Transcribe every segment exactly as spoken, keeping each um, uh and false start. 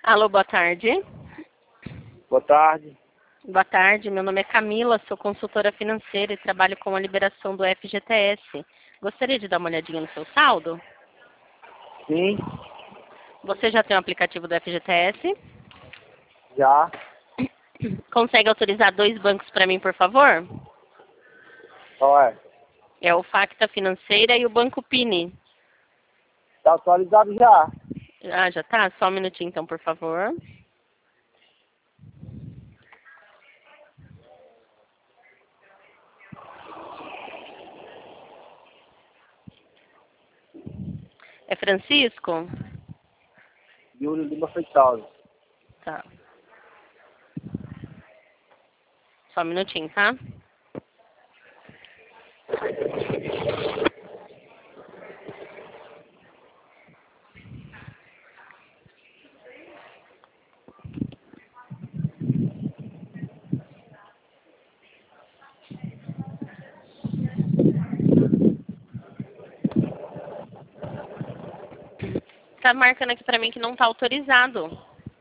Alô, boa tarde. Boa tarde. Boa tarde, meu nome é Camila, sou consultora financeira e trabalho com a liberação do F G T S. Gostaria de dar uma olhadinha no seu saldo? Sim, Você já tem o aplicativo do F G T S? já. Consegue autorizar dois bancos para mim, por favor? Qual é? É o Facta Financeira e o Banco Pini. Tá atualizado já. Ah, já tá? Só um minutinho então, por favor. É Francisco? Júlio Lima Feitosa. Tá. Só um minutinho, tá? Tá marcando aqui pra mim que não tá autorizado.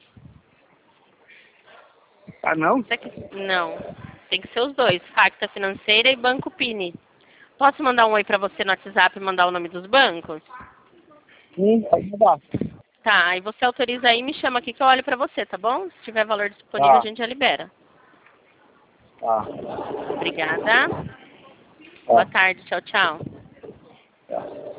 Ah, não? Isso aqui- Não. Tem que ser os dois, Facta Financeira e Banco Pini. Posso mandar um oi pra você no WhatsApp e mandar o nome dos bancos? Sim, pode mudar. Tá, aí você autoriza aí e me chama aqui que eu olho pra você, tá bom? Se tiver valor disponível, a Tá, gente já libera. tá, Obrigada. Boa tá, tarde, tchau, tchau. tá.